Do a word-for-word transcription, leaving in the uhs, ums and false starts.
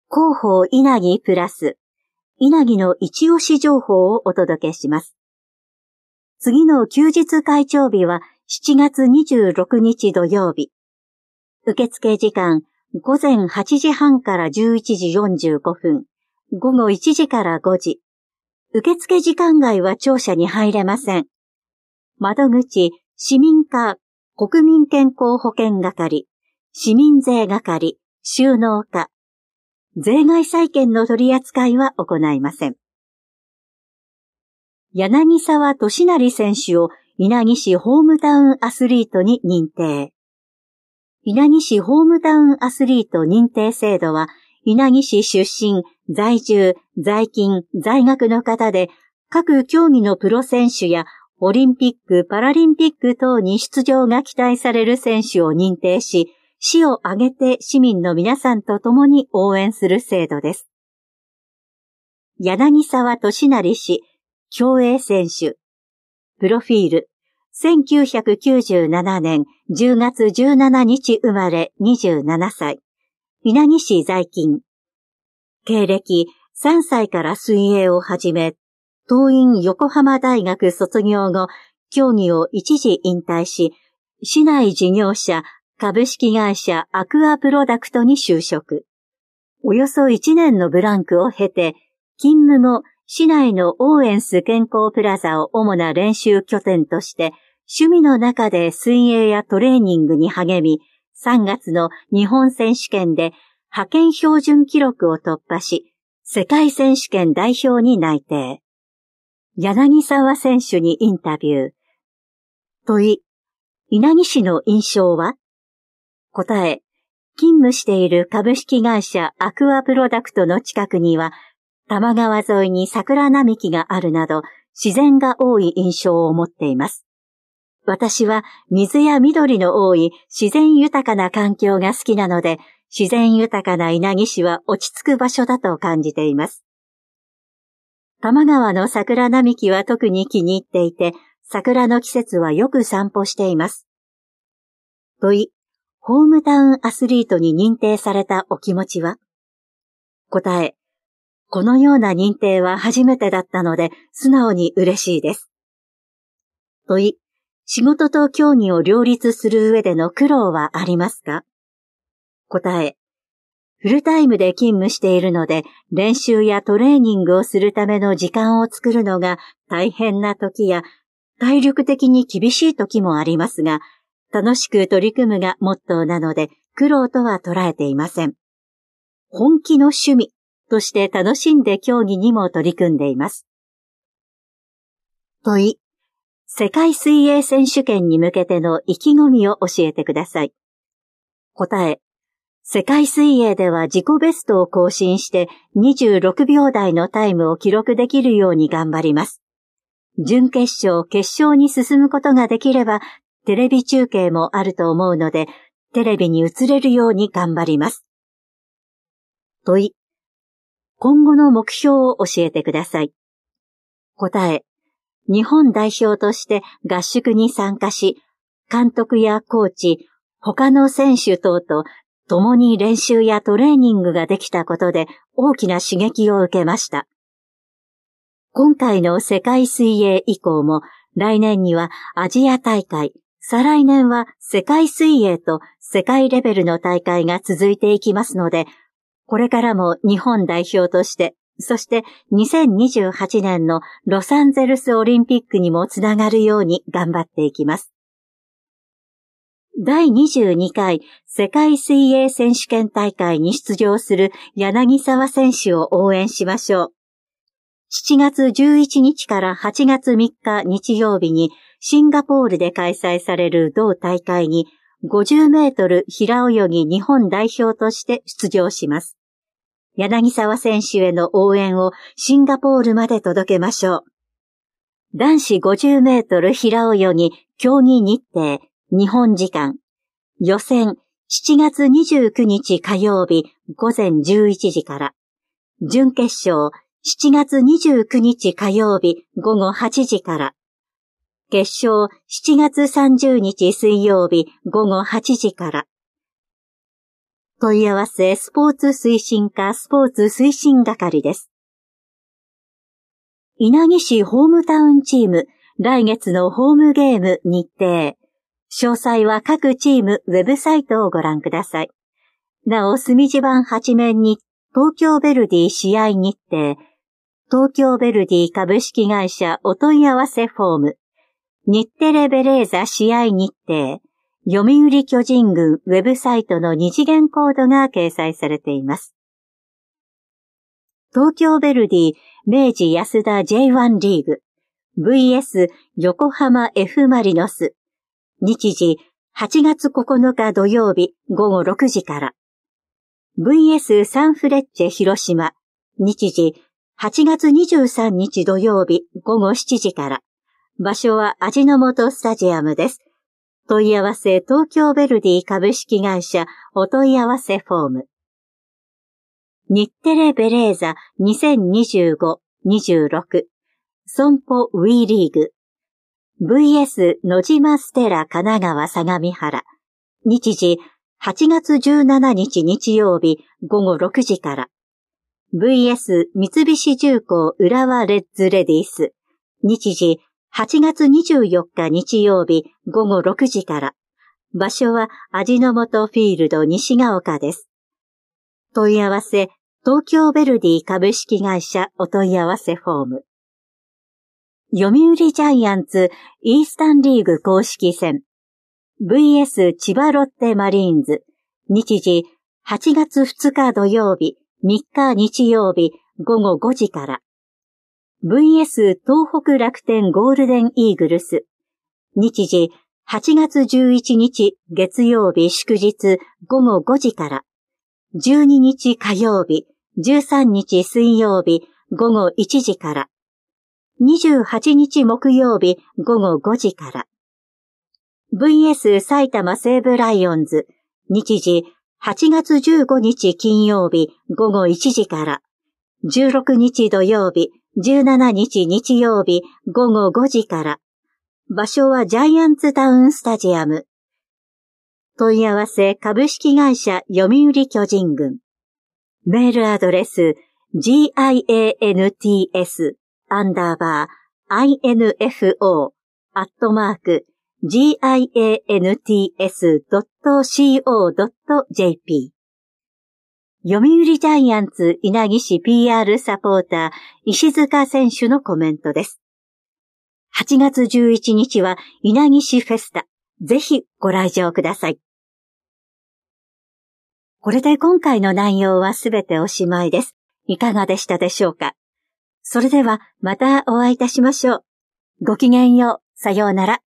広報稲城プラス、稲城の一押し情報をお届けします。次の休日会長日はしちがつにじゅうろくにち土曜日。受付時間、ごぜんはちじはんからじゅういちじよんじゅうごふん、ごごいちじからごじ。受付時間外は庁舎に入れません。窓口、市民課、国民健康保険係、市民税係、収納課。税外債券の取り扱いは行いません。柳沢俊成選手を稲城市ホームタウンアスリートに認定。稲城市ホームタウンアスリート認定制度は、稲城市出身、在住、在勤、在学の方で、各競技のプロ選手やオリンピック・パラリンピック等に出場が期待される選手を認定し、市を挙げて市民の皆さんと共に応援する制度です。柳沢俊成氏、競泳選手。プロフィール。せんきゅうひゃくきゅうじゅうななねんじゅうがつじゅうしちにち生まれにじゅうななさい。稲城市在勤。経歴、さんさいから水泳を始め、桐蔭横浜大学卒業後、競技を一時引退し、市内事業者、株式会社アクアプロダクトに就職。およそいちねんのブランクを経て、勤務後、市内のオーエンス健康プラザを主な練習拠点として、趣味の中で水泳やトレーニングに励み、さんがつの日本選手権で派遣標準記録を突破し、世界選手権代表に内定。柳沢選手にインタビュー。問い、稲城市の印象は？答え、勤務している株式会社アクアプロダクトの近くには、多摩川沿いに桜並木があるなど、自然が多い印象を持っています。私は水や緑の多い自然豊かな環境が好きなので、自然豊かな稲城市は落ち着く場所だと感じています。多摩川の桜並木は特に気に入っていて、桜の季節はよく散歩しています。問い、ホームタウンアスリートに認定されたお気持ちは？答え、このような認定は初めてだったので、素直に嬉しいです。問い、仕事と競技を両立する上での苦労はありますか？答え、フルタイムで勤務しているので、練習やトレーニングをするための時間を作るのが大変な時や、体力的に厳しい時もありますが、楽しく取り組むがモットーなので、苦労とは捉えていません。本気の趣味として楽しんで競技にも取り組んでいます。問い、世界水泳選手権に向けての意気込みを教えてください。答え、世界水泳では自己ベストを更新してにじゅうろくびょうだいのタイムを記録できるように頑張ります。準決勝、決勝に進むことができれば、テレビ中継もあると思うので、テレビに映れるように頑張ります。問い、今後の目標を教えてください。答え、日本代表として合宿に参加し、監督やコーチ、他の選手等と共に練習やトレーニングができたことで大きな刺激を受けました。今回の世界水泳以降も来年にはアジア大会、再来年は世界水泳と世界レベルの大会が続いていきますので、これからも日本代表として、そしてにせんにじゅうはちねんのロサンゼルスオリンピックにもつながるように頑張っていきます。だいにじゅうにかい世界水泳選手権大会に出場する柳沢選手を応援しましょう。しちがつじゅういちにちからはちがつみっか日曜日にシンガポールで開催される同大会にごじゅうメートル平泳ぎ日本代表として出場します。柳沢選手への応援をシンガポールまで届けましょう。男子ごじゅうメートル平泳ぎ競技日程、日本時間。予選しちがつにじゅうくにち火曜日ごぜんじゅういちじから。準決勝しちがつにじゅうくにち火曜日ごごはちじから。決勝しちがつさんじゅうにち水曜日ごごはちじから。 問い合わせスポーツ推進課スポーツ推進係です。稲城市ホームタウンチーム、来月のホームゲーム日程。詳細は各チームウェブサイトをご覧ください。なお、隅地版はち面に東京ヴェルディ試合日程、東京ヴェルディ株式会社お問い合わせフォーム、日テレベレーザ試合日程、読売巨人軍ウェブサイトの二次元コードが掲載されています。東京ヴェルディ明治安田 ジェイワン リーグ ブイエス 横浜 F マリノス日時はちがつここのか土曜日ごごろくじから ブイエス サンフレッチェ広島日時はちがつにじゅうさんにち土曜日ごごしちじから場所は味の素スタジアムです。問い合わせ東京ヴェルディ株式会社お問い合わせフォーム。日テレベレーザにせんにじゅうごにじゅうろく損保ウィーリーグ ブイエス 野島ステラ神奈川相模原日時はちがつじゅうしちにち日曜日ごごろくじから ブイエス 三菱重工浦和レッズレディース日時はちがつにじゅうよっか日曜日ごごろくじから場所は味の素フィールド西が丘です。問い合わせ東京ヴェルディ株式会社お問い合わせフォーム。読売ジャイアンツイースタンリーグ公式戦 ブイエス 千葉ロッテマリーンズ日時はちがつふつか土曜日みっか日曜日ごごごじから ブイエス 東北楽天ゴールデンイーグルス日時はちがつじゅういちにち月曜日祝日ごごごじからじゅうににち火曜日、じゅうさんにち水曜日ごごいちじから、にじゅうはちにち木曜日ごごごじから、ブイエス 埼玉西武ライオンズ、日時はちがつじゅうごにち金曜日ごごいちじから、じゅうろくにち土曜日、じゅうしちにち日曜日ごごごじから、場所はジャイアンツタウンスタジアム。問い合わせ株式会社読売巨人軍。メールアドレス ジャイアンツ アンダーバー インフォ アットマーク ジャイアンツ ドット コム ドット ジェーピー 読売ジャイアンツ稲城市 ピーアール サポーター石塚選手のコメントです。はちがつじゅういちにちは稲城市フェスタ。ぜひご来場ください。これで今回の内容はすべておしまいです。いかがでしたでしょうか？それではまたお会いいたしましょう。ごきげんよう。さようなら。